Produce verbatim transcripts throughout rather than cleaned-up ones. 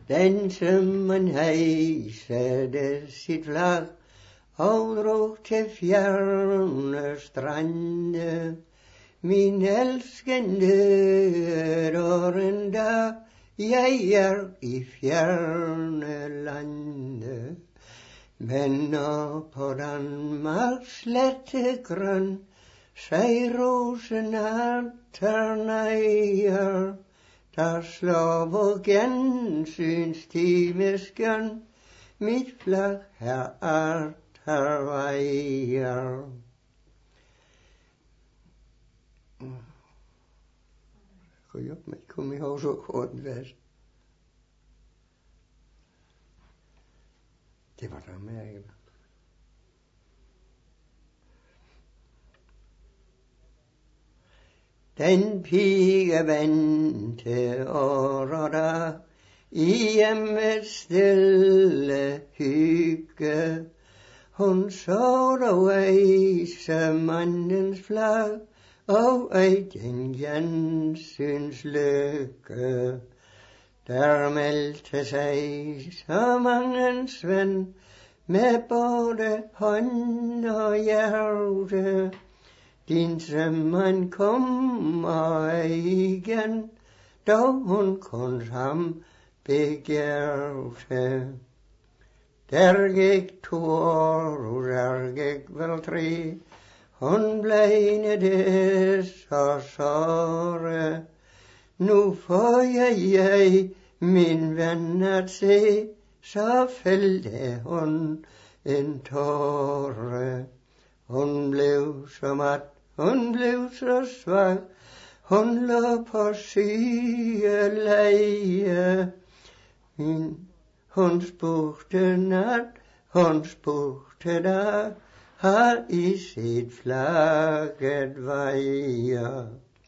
Den sømmen heisede sit flag og drog til fjerne strande. Min elskende er en dag, jeg er i fjerne lande. Men når på Danmarks slette grøn sig rosen alterneier, der slår vor gensynstime skøn, mit flag her alterveier. Kunne jeg ikke komme ihåg så kort vers. Det var der med, ikke? Den pige vente år og dag i hjemmets stille hygge. Hun så dog ej mandens flag og ej den gensyns lykke. Der meldte sig så mangens ven med både hånd og hjerte. Din sømand kommer igen, dog hun kun ham begærte. Der gik to år, der gik vel tre, hun blegnede så såre. Nu får jeg, jeg min ven at se, så fældte hun en tåre. Hun blev så mat, hun blev så svag, hun lå på sygeleie. Min, hun spurgte nat, hun spurgte dag, har I set flagget vejer?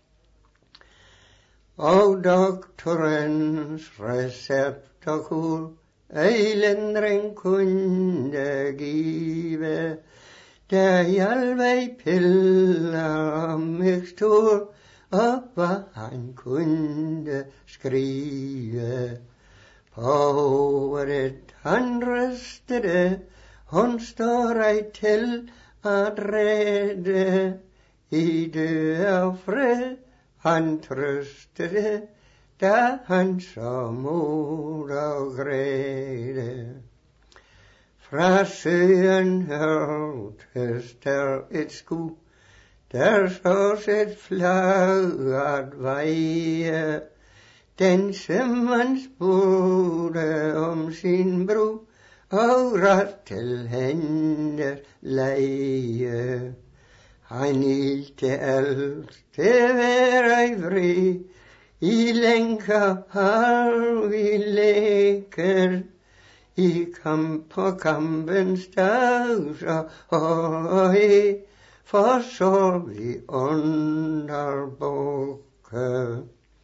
Og doktorens recept og kur, ej lindring kunne give. Der hjalp piller og mikstur, og hvad han kunne skrive. På hovedet han rystede, hun står ej til at redde. I død og fred han trøstede, da han så mod og græde. Fra søen hørtes der et skud, der sås et flag at veje. Den sømand spurgte om sin bror, og ret til hendes leje. Han ilte alt det være ivrig, i lænker har vi leker. I kamp på kampens dag, så høj, for så vi under bukke.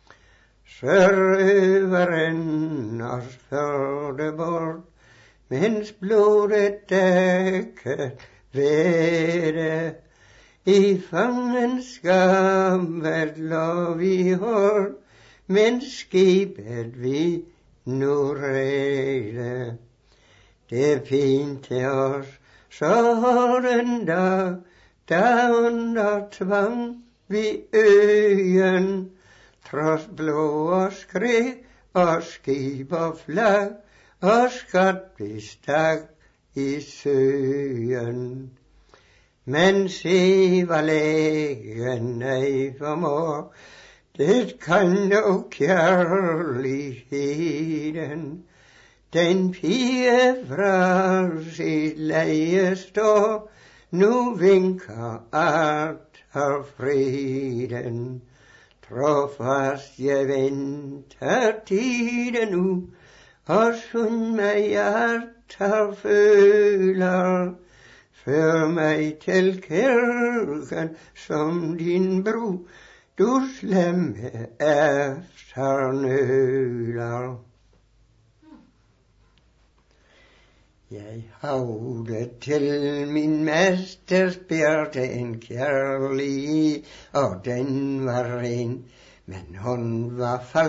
Sørøveren os førte bort, mens blodet dækket vede. I fangenskabet lå vi hårdt, men skibet vi nu rede. Det pinte os så den dag, da under tvang vi øen, trods blå og skrig og skib og flag, og skat vi stak i søen. Men se, hvad lægen ej formår, det kan jo kærligheden. Den pige fra sit leje står, nu vinker art og friden. Trofast jeg venter tiden nu, og sund mig hjerter føler. Før mig til kirken som din bror, du slemme efternøler. Jeg havde til min mesters bjerte en kærlig, og den var ren, men hun var falsk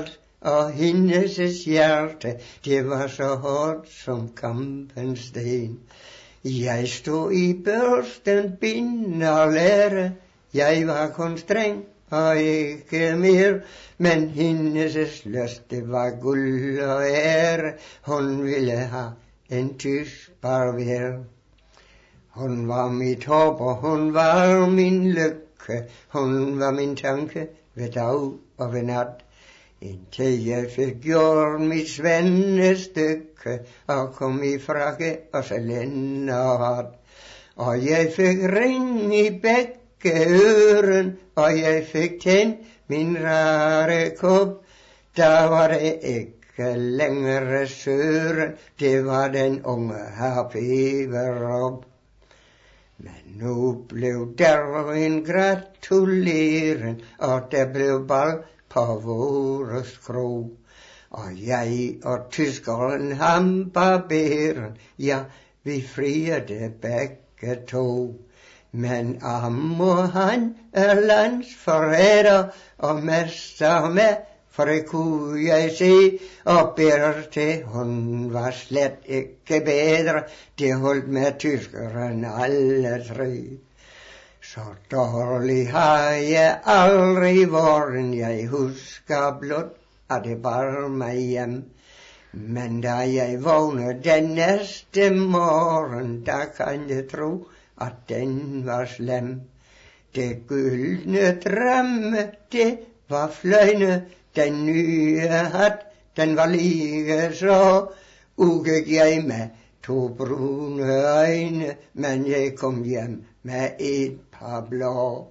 og hendes hjerte, det var så hårdt som kampens sten. Jeg stod i børsten, bind og lære, jeg var kun streng og ikke mere, men hendes lyst, det var guld og ære, hun ville have en tysk barber. Hun var mit håb, og hun var min lykke, hun var min tanke ved dag og ved nat, indtil jeg fik gjort mit svendestykke, og kom i frakke og salend og hat. Og jeg fik ring i begge øren, og jeg fik tændt min rare kop. Der var det ikke længere søren, det var den unge herr Peverup. Men nu blev der en gratuleren, og der blev bal på vores kro. Og jeg og tyskeren ham barberen, ja, vi friede begge to. Men Amor han er landsforræder og mester med, for det kunne jeg se, og Berthe, hun var slet ikke bedre, det holdt med tyskeren alle tre. Så dårlig har jeg aldrig vært, jeg husker blot, at det bar mig hjem. Men da jeg vågnede den næste morgen, der kan jeg tro, at den var slem. Det gyldne drømme, det var fløjne, den nye hat, den var lige så. Ugik jeg med to brune øjne, men jeg kom hjem med et par blå.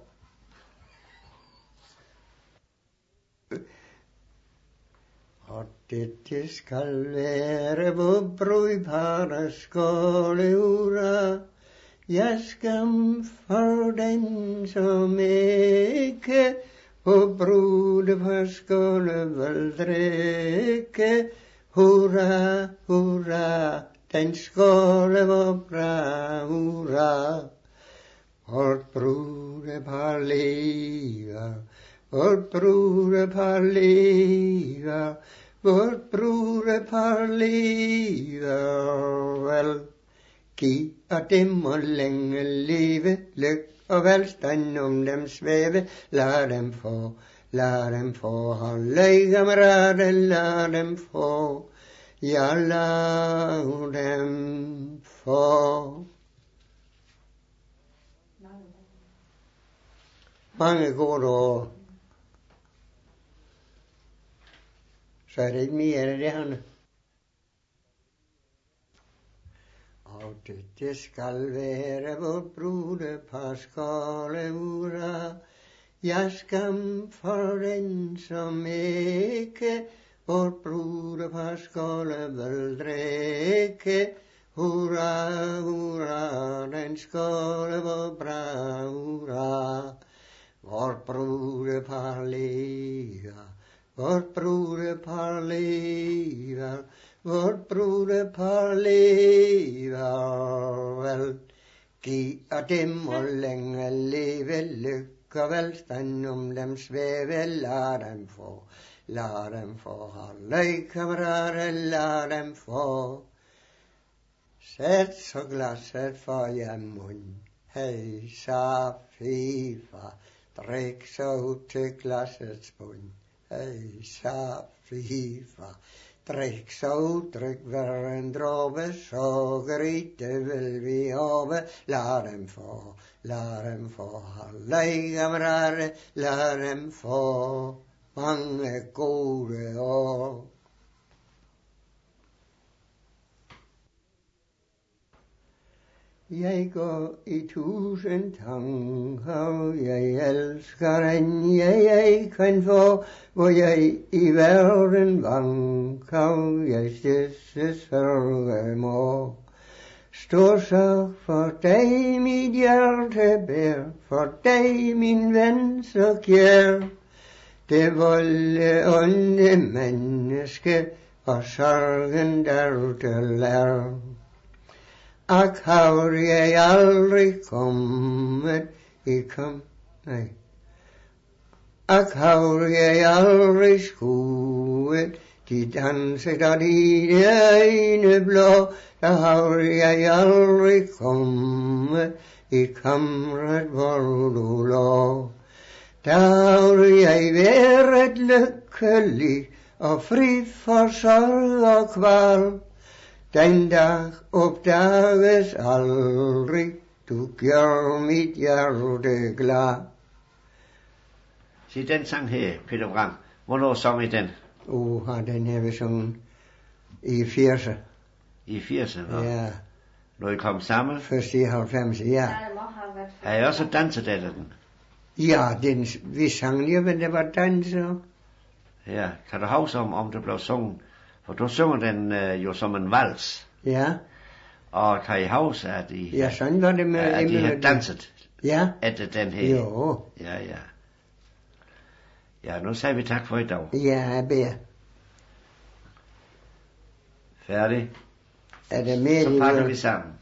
Og dette skal være vor brudparets skåle hurra. Jeg skam for den som ikke på brudepar skåle vil drikke. Hurra, hurra, den skåle var bra, hurra. Vort brudepar lever, vort brudepar lever, vort brudepar lever vel. Giv og dem og længe leve, lyk og velstand om dem svæve, lad dem få, lad dem få, hold kammerater, lad dem få, ja lad dem få. Mange gode år. Så er det ikke mere af det her. Og dette skal være vort brudepar skåle hurra. Jeg skam for den som ikke vort brudepar skåle vil drikke. Hurra, hurra, den skåle var bra, hurra. Vort brudepar lever, vort brudepar lever, vort brudepar lever vel. Giv og dem og længe leve, lyk og velstand om dem svæve, lad dem få, lad dem få, halløj kammerater, lad dem få. Sæt så glasset for jer mund, hej sa fifa, drik så ud til glassets bund, hej sa fifa. Drik så ud, drik hver en dråbe, sukkerite vil vi have, lad dem få, lad dem få, halløj kammerater, lad dem få mange gode år. Jeg går i tusind tanker, jeg elsker en, jeg, jeg kan få, hvor jeg i verden vanker, jeg stedse sørge må. Stor sorg for dig, mit hjerte bær, for dig, min ven, så kjær. Det volde onde menneske, og sorgen der til er. Ak, har jeg aldrig kommet i kom, nej. ak har jeg aldrig skuet, de dansede og dine øjne blå, der har jeg aldrig kommet i kammeret, hvor du lå. Der har jeg været lykkelig og fri for sorg og kval. Den dag opdages aldrig, du gør mit hjerte glad. Se den sang her, Peter Bram. Hvornår sang I den? Uh, har den her vi sunget i firserne. I firserne? Ja. Når I kom sammen? Først i halvfems, ja. Har I også danset eller den? Ja, den, vi sang lige, men det var danser. Ja, kan du huske om, om det blev sunget? For du synger den øh, jo som en vals. Ja. Og kan I huske, at I, ja, sådan var det med, at I havde danset ja. efter den her? Jo. Ja, ja. Ja, nu siger vi tak for i dag. Ja, jeg beder. Færdig? Er det mere, så pakker vi sammen.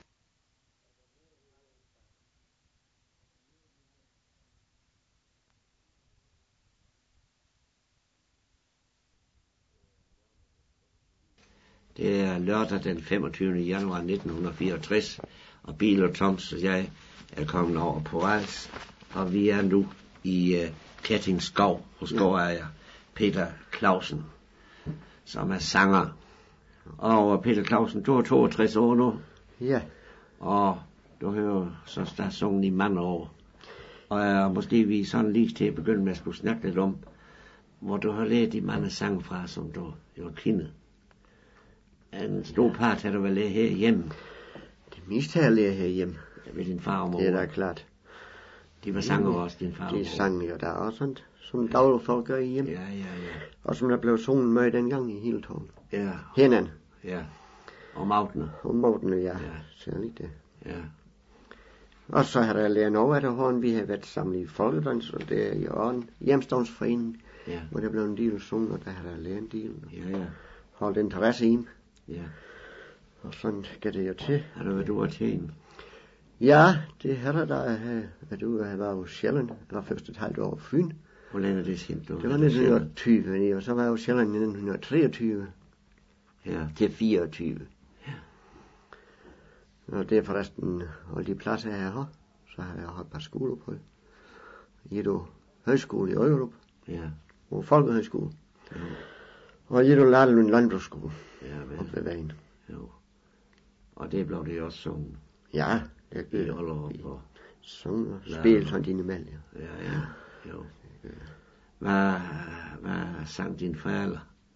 Det er lørdag den femogtyvende januar nitten fireogtres, og Bill og Toms og jeg er kommet over på Vals, og vi er nu i uh, Ketting Skov hos gårdejer Peter Clausen, som er sanger. Og Peter Clausen, du er toogtres år nu. Ja. Og du hører så der sunget i mange år. Og uh, måske vi sådan lige til at begynde med at skulle snakke lidt om, hvor du har lært de mange sange fra, som du jo kender. En stor part har du vel lært herhjemme? Det meste har jeg lært herhjemme. Ved din far og mor? Det er da klart. De var sanger også, din far og mor? De sang jo der også sådan, som daglige folk gør hjemme. Ja, ja, ja. Og som der blev sunget med dengang i hele tårn. Ja. Henan. Ja. Og Mautene. Og Mautene, ja. Ja. Særligt det. Ja. Og så har der lært over at hånden, vi har været samlet i folkedans, og det er jo en hjemstavnsforening, ja. Hvor der blev en del sunget, og der har der lært en del. Ja, ja. Holdt interesse i dem. Ja. Og sådan skal det jo til. Har du været ude at tjene? Ja, det har der, der har været ude at være hos Sjælland. Det var først et halvt år på Fyn. Hvor længe er det siden du? Det var nitten tyve, og så var jeg hos Sjælland i nitten treogtyve. Ja. Til fireogtyve. Ja. Og det er forresten, og de pladser jeg har, så har jeg haft et par skoler på. Jedo Højskole i Øjerup. Ja. Og Folkehøjskole. Ja. Og Jedo Lalund Landbrugsskole. Ja, vel. Op ved vejen. Jo. Og det blev det også sunget. Ja, det I Ollerup og sunget og spillet sådan dine mænd, ja. Ja, ja. Jo. Hvad, hvad sang dine forældre?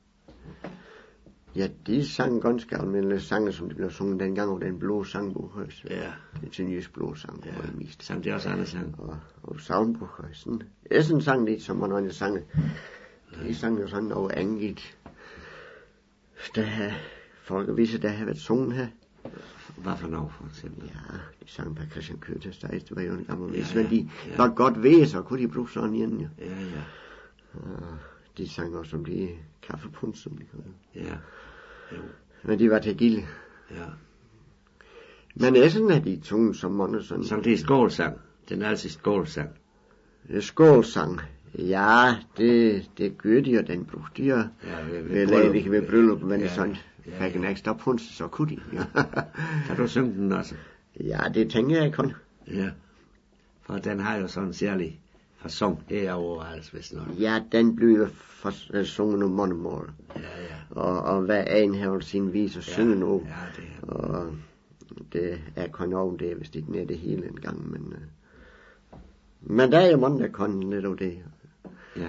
Ja, de sang ganske almindelige sange, som de blev sunget dengang over den blå sangbog. Ja. Det er til nyes blå sang. Ja. Sang de også andre sang? Og, og savnbog. Sådan. Essen sang lidt, som man andre sange. De sang jo sådan over angivet. Der har folkevise, der har været sunget her. Hvad for noget, for eksempel? Ja, de sang på Christian Køters, der det var jo en gammel vis, ja, men de ja. var godt ved, så kunne de bruge sådan igen, jo. Ja, ja. Og de sang også om de kaffepunds, som de kalder. Ja, jo. Men de var til gilde. Ja. Men Essen er de tunge som måned sådan. Som det er skålsang. Den er altid skålsang. Det er skålsang. Ja, det, det gør de, og den brugte de, og ja, ved, ved, ved, ved, ved bryllup, men ja, sådan ja, fik en ekstra punds, så kunne de. Ja. Kan du synge den også? Ja, det tænker jeg kun. Ja, for den har jo sådan en særlig fasong herovre, hvis nok. Ja, den bliver for, uh, sunget om mange mål. Ja, ja. Og, og hver en har sin vis at synge nu. Ja, det er. Og det er kun over det, hvis det ikke er det hele en gang, men... Uh, men der er jo mange, der kan lidt af det. Ja.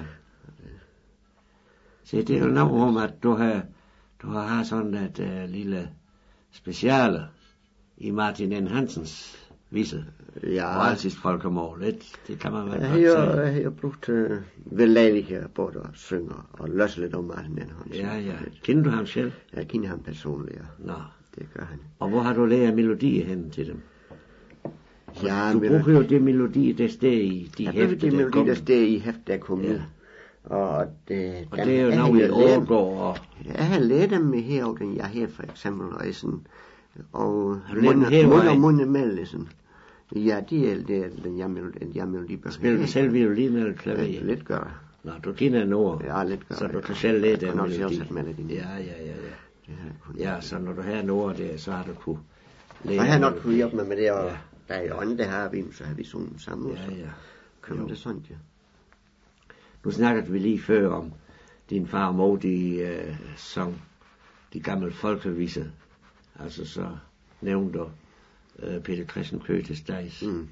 Se, det er jo noget om, at du har, du har sådan et uh, lille speciale i Martin N. Hansens vise. Ja. Og altid folkemål, det, det kan man vel jeg godt sige. Jeg har brugt uh, vellægelighed både at synge og løse lidt om Martin N. Hansen. Ja, ja. Kender du ham selv? Jeg kender ham personligt, ja. Nå. Det gør han. Og hvor har du lært melodier hen til dem? Ja, du bruger jo det melodi, der står i de hæfter, der det melodi, der står i hæfter, der kommer ja. Og det, og det er jo noget, jeg overgår. Og... Jeg har lært dem med herovre, den jeg her for eksempel, og sådan, og mund og mund med, sådan. Ja, det er det, den jeg melodi, jeg melodi. Spiller du selv violin eller klaver? Ja, lidt gør. Nå, du kender en ord, Ja, lidt gør så jeg. du kan selv lære den Jeg har nok selv melodi. sat melodien. Ja, ja, ja, ja. Det har jeg kun. Ja, så når du har en ord der, så har du kunne lære. Så har jeg nok kunne hjælpe mig med det, og Ja. der er jo andre her, vi, så har vi sunget sammen, og Ja, så ja. kom Jo. det sådan, ja. Nu snakkede vi lige før om din far og mor, de øh, sang de gamle folkeviser. Altså så nævnte du øh, Peter Christian Køtes Dags. Mm.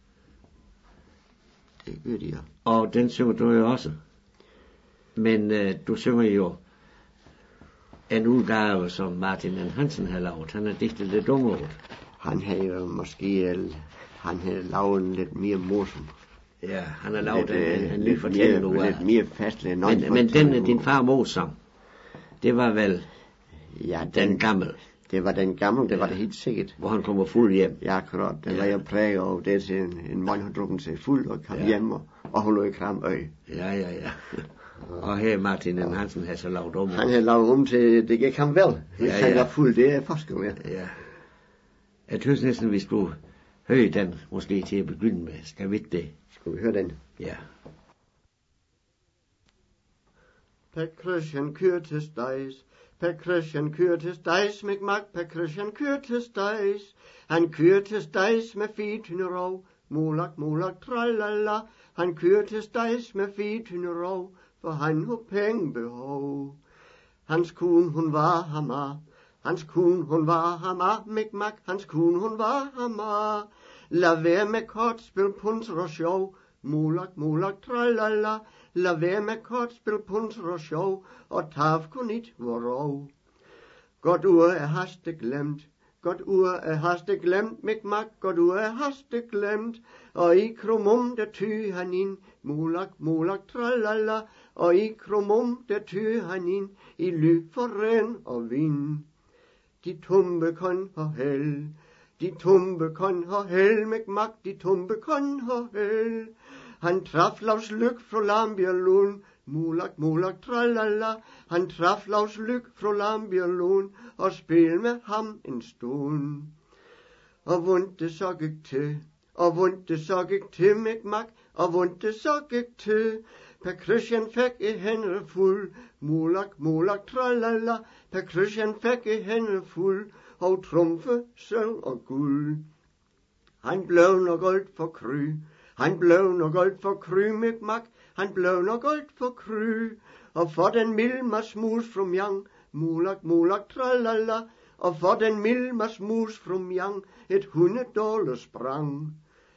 Det gør de, ja. Og den synger du jo også. Men øh, du synger jo en udgave, som Martin N. Hansen har lavet. Han har digtet lidt umrådet. Han havde jo måske, el- han havde lavet en lidt mere morsom. Ja, han har lavet Lidt, en, en, øh, en ny lidt fortælling mere- nu af. Lidt mere fastlæg. Men, men den, din far og mor sang, det var vel Ja, den den, gamle, det var den gamle, det var Ja. det helt sikkert. hvor han kommer fuld hjem. Ja, akkurat. Den Ja. var jeg præget over det til en, en mand, har drukket sig fuld og kom Ja. ja. hjem og, og hun lå i Kramø. Ja, ja, ja. Og her Martin N. Hansen har så lavet om. Han havde lavet om til, det gik ham vel. Hvis Ja, ja, han ja. var fuld, det er forskel, ja. Ja. Jeg synes næsten, vi skulle høre den, måske til at begynde med. Skal vi ikke det? Skal vi høre den? Ja. Per Christian Curtis dies. Per Christian Curtis dies, mit mag Per Christian Curtis dies. Han Curtis dies med fitende rov. Molak, molak, tralala. Han Curtis dies med fitende rov. For han har pengebehov. Hans kone, hun var hammer. Hans kone, hun var hammer. Mit mag, hans kone, hun var hammer. Lad være med kortspil, punser og sjov. Molak, molak, tralala. Lad være med kortspil, punser og sjov, og taf kun ikke vor rov. Godt ur er haste glemt, godt ur er haste glemt, mit mag, godt ur er haste glemt, og i krumum der ty han ind, molak, molak, tralala, og i krumum der ty han ind, i ly for ren og vind. De tumbe kon har held, de tumbe kon har held, mit mag, de tumbe kon har held. Han traf Lars Lyk fra Lambjerlund, molak, molak, tralala. Han traf Lars Lyk fra Lambjerlund, og spil med ham en stund. Og vondt det så gik til, og vondt det så gik til, mit mag, og vondt det så gik til. Per Christian fik i hænder fuld, molak, molak, tralala. Per Christian fik i hænder fuld, og trumfe, sølv og guld. Han blev nok goldt for kry, han blev nok goldt for kry, mit mag, han blev nok goldt for kry. Og for den milmas mus from yang, molak, molak, tralala. Og for den milmas mus from yang, et hundedåle sprang.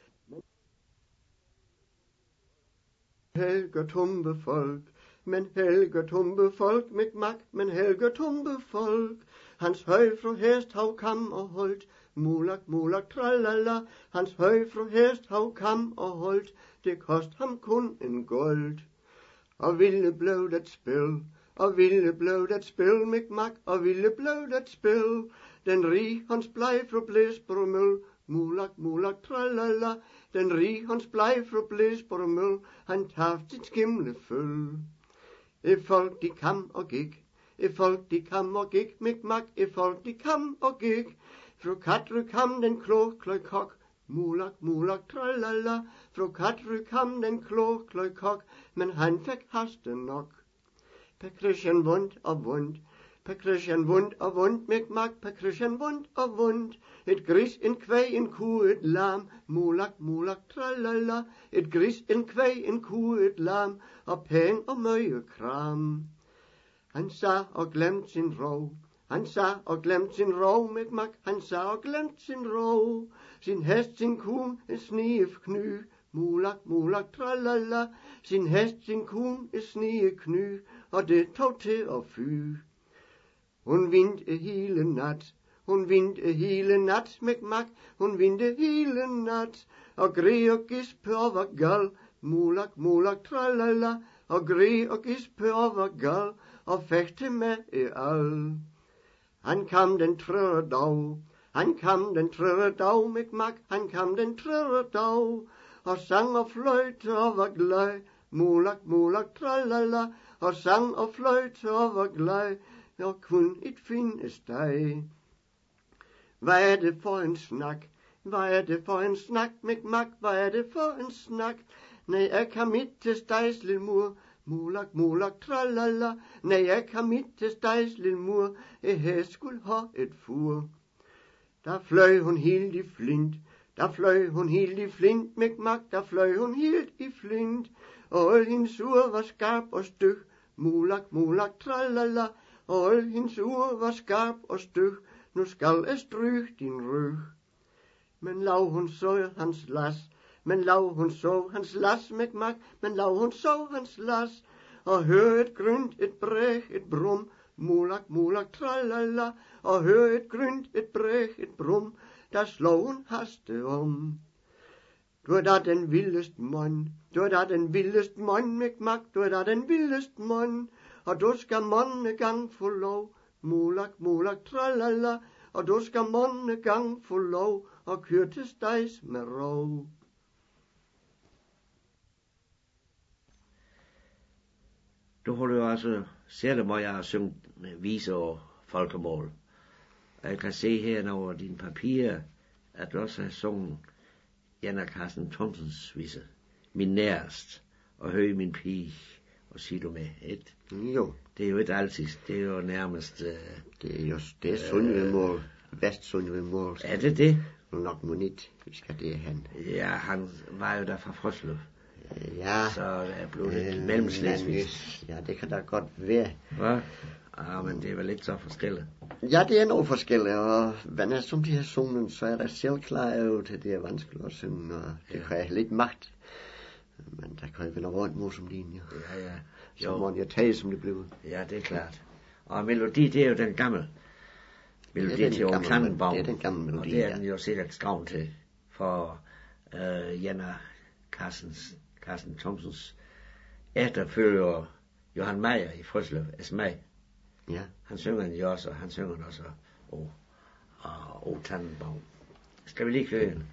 Helge tumbe folk, men Helge tumbe folk, mit mag, men Helge tumbe folk. Hans høj fra hest hav kam og holdt, molak, molak, tralala. Hans høj fra hest hav kam og holdt, det kost ham kun en gold. Og ville blev det spil, og ville blev det spil, mit mag, og ville blev det spil. Den rig hans blej fra blæsbrumøl, molak, molak, tralala. Den rig hans blej fra blæsbrumøl, han taft sit skimle føl. I folk de kam og gik, i folk de kam og gik, mit mag, i folk de kam og gik. Fru Katry kam den klog kløj kok, molak, molak, tralala. Fru Katry kam den klog kløj kok, men han fik haste nok. Per Christian vondt og vondt, Per Christian vondt og vondt, mit mag, Per Christian vondt og vondt. Et gris, en kvæg, en ku, et lam, molak, molak, tralala. Et gris, en kvæg, en ku, et lam, og penge og møje kram. Han sa og glemt sin rov, han sa og glemt sin rov, mit mag, han sa og glemt sin rov. Sin hest, sin kun, en snief kny, molak, molak, tralala. Sin hest, sin kun, en snief kny, og det tog til at fy. Hun vindte hele nat, hun vindte hele nat, mit mag, hun vindte hele nat. Og gri og gispe og var gal, molak, molak, tralala. Og gri og gispe og var gal, og fægte med i al. Han kam den tredje dag, han kam den tredje dag, mit mag, han kam den tredje dag. Og sang og fløjte og var glad, molak, molak, tralala. Og sang og fløjte og var glad, og kun et finde steg. Hvad er det for en snak? Hvad er det for en snak, mit mag? Hvad er det for en snak? Nej, jeg kan mit til stejs lille mor, mulak, mulak, tralala, nej, jeg kom mit til stejs lille mur, jeg havde skulle have et fur. Der fløj hun helt i flint, der fløj hun helt i flint, med magt, der fløj hun helt i flint, og al hendes ur var skarp og styg, mulak, mulak, tralala, og al hendes ur var skarp og styg, nu skal jeg stryge din ryg. Men lav hun så hans las, men lav hun så hans las med magt, men lav hun så hans las, og hør et grynt, et bræk, et brum, mulak, mulak, tralala, og hør et grynt, et bræk, et brum, der slår hun haste om. Du er da den vildeste mand, du er da den vildeste mand med magt, du er da den vildeste mand, og du skal månne gang få lov, mulak, mulak, tralala, og du skal månne gang få lov, og køre til stejs med rov. Du har jo altså, selvom jeg har sunget viser og folkemål, og jeg kan se her over dine papirer, at du også har sunget Janne Carsten Thomsens vise, min nærest, og høj min pige, og sig du med et. Jo. Det er jo ikke altid, det er jo nærmest... Uh, det er jo, det er Sundvedmål, øh, Vest Sundvedmål. Er det det? Nok monit, vi skal det han. Ja, han var jo der fra Frøslev. Ja. Så det er blevet lidt øh, mellemslæsvis. Ja, det kan da godt være. Hvad? Ja, men det er vel ikke så forskelligt. Ja, det er noget forskelligt, og hvad er som de har sunget, så er der selv klar over til det er vanskeligt at synge, og det ja. Kræver lidt magt. Men der kan jo være rundt mod som din, jo. Ja, ja. Så jo. Må jeg tage, som det blev. Ja, det er klart. Og melodi, det er jo den gamle melodi til Ole Tannenbaum. Det er den gamle melodi, og det er den jo sikkert skrevet til for øh, Janne Carstens, Carsten Thomsens efterfølger Johan Meyer i Frøslev, Esmag. Ja. Han synger den jo også, og han synger den også og, og Ole Tannenbaum. Skal vi lige køre den?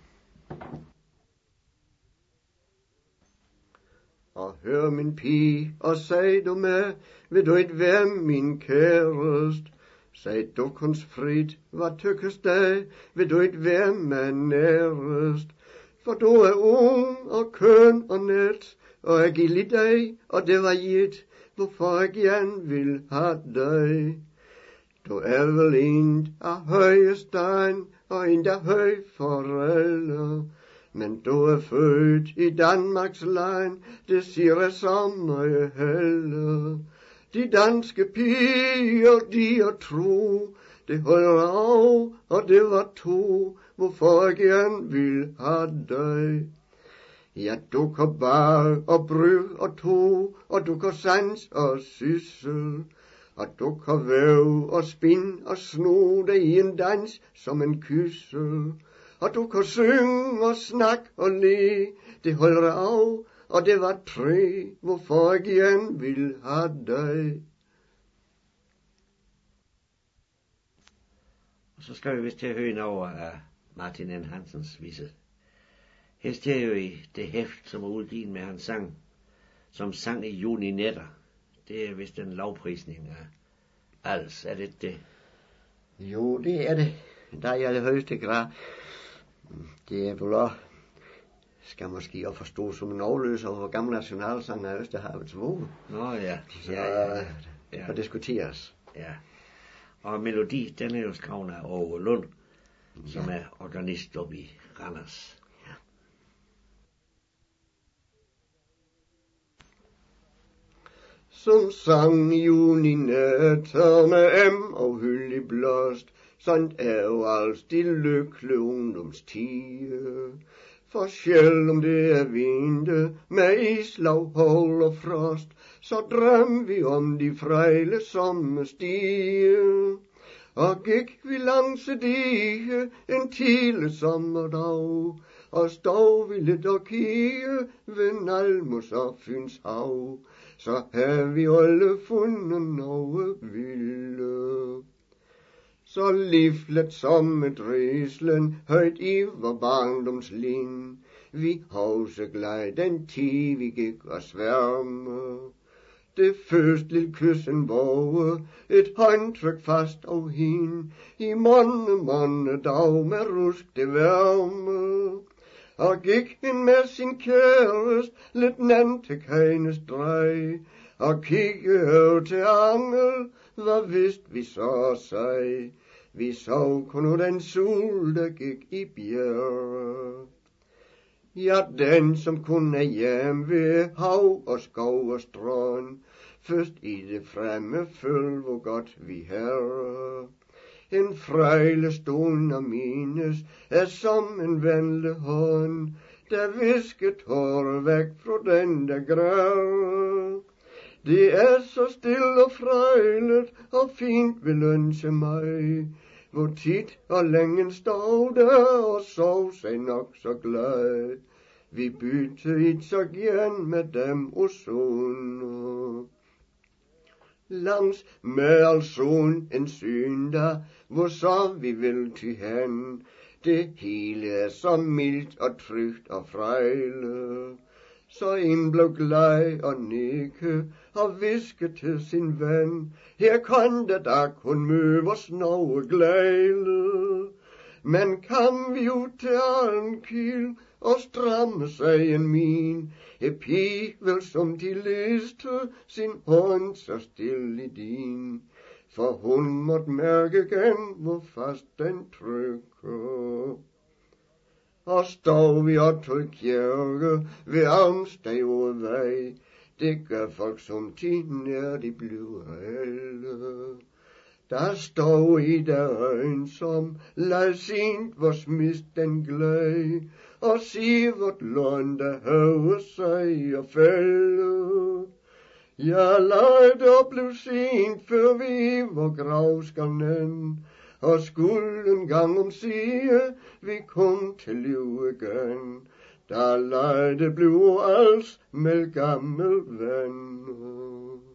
Og hør min pige, og sag du med, vil du ikke være min kærest? Sag du kunstfrit, hvad tykkes dag, vil du ikke være mig nærest? For du er ung og køn og net, og jeg giver lidt dig, og det var givet, hvorfor jeg gerne vil have dig. Du er vel en af høje stein, og en der høj forældre. Men du er født i Danmarks land, det siger jeg som jeg heller. De danske piger, de er tro, det holder af, og det var to, hvorfor jeg gerne vil have dig. Ja, du kan bare og bryg og to, og du kan sans og syssel, og du kan væve og spin og sno dig i en dans som en kyssel. Og du kan synge og snakke og le, det holder af, og det var tre, hvorfor jeg gerne vil have dig. Og så skal vi vist til at høre en over af Martin N. Hansens vise. Her står jo i det hæft, som er udgivet med hans sang, som sang i juni nætter. Det er vist en lovprisning af alles, er det det? Jo, det er det. Der er jeg i højeste grad. Det er vel også, skal måske også forstå som en overløser over gamle nationalsang af Østerhavets våge. Nå ja. Så ja, ja, ja. For diskuteres. Ja. Og melodi, den er jo skrevet af Åge Lund, ja. Som er organist oppe i Randers. Ja. Som sang i juni nætter med em og hyld i blåst, sådan er jo alls de lykkelige ungdomstider. For selv om det er vinde med islag, hold og frost, så drøm vi om de frejle sommerstiger. Og gik vi langs et dige en tidlig sommerdag, og stod vi lidt og kigge ved Nalmos og Fyns hav, så har vi alle fundet noget vilde. Så livlet som et rislen, højt i vor barndomslin. Vi havse glad den tid vi gik og sværme. Det første lille kyssen våge, et håndtryk fast og hin. I månde, månde dag med rusk det værme. Og gik hen med sin kærest, lidt nand til kagens drej. og kigge til angel, hvad vidst vi så sig. Vi så kun den sol, der gik i bjerg. Ja, den som kun er hjem ved hav og skov og strand, først i det fremme føl, hvor godt vi her. En frejle stund og mines er som en venlig hånd, der visket hår væk fra den der grær. Det er så stille og frejlet og fint vil ønske mig, hvor tit og længe stod der og sov sig nok så glad. Vi bytte et så gern med dem og son. Langs med al son en syn der, hvor så vi vil til hen. Det hele er så mildt og trygt og frejle. Så en blev glad og nikke og viske til sin ven. Her kan det da kun møde vores noget glæde. Men kan vi ud til Arnkil og stramme sig en min. Et pige vil som de liste sin hånd så stille i din. For hun måtte mærke igen, hvor fast den trykker. Og stod vi og tog kirke ved Amstad og vej. Det gør folk som tid, når de bliver alle. Der stod i der øjne, som lad sint vores mist den glæd. Og sig vort lån, der høver sig og fælde. Jeg lad det blev sent, før vi var grav skal nænde. Og skulle en gang om sige, vi kom til liv igen. Der lad det blive alls med gammel ven.